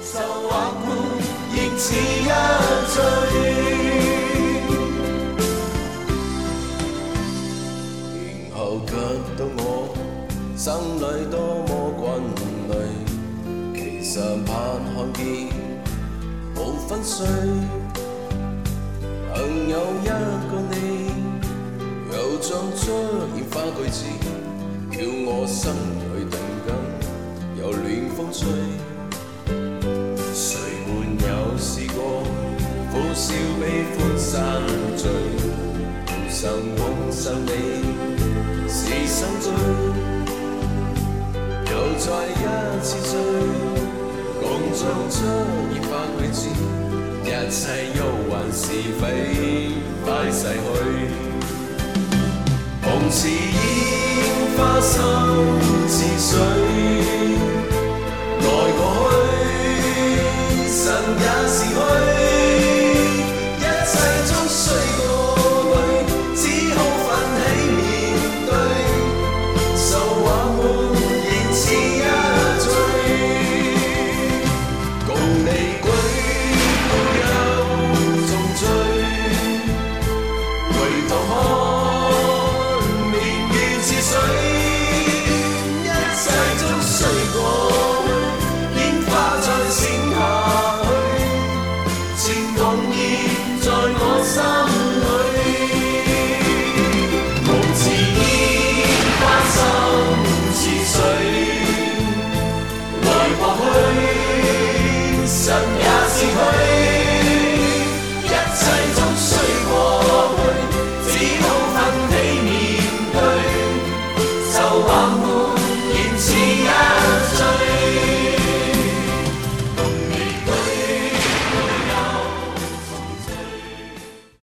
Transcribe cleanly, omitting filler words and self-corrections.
受或苦，亦似一醉。然後卻到我心裏多麼滾累，其實盼看見無分歲。幸有一個你，又像出現花句子，叫我心裏定緊，有暖風吹。誰沒有試過苦笑悲歡散聚，互相碰上你是心醉，又再一次醉，共做出現花句子，一切憂患是非快逝去。夢似煙花心似水，愛過去神也是虛，一切終須過去，只好奮起面對，受或悶仍似一醉。共你舉杯休縱醉，回頭看面如似水，一切終須過去，煙花再閃下去，情濃熱在我心裏。夢似煙花心似水，來或去神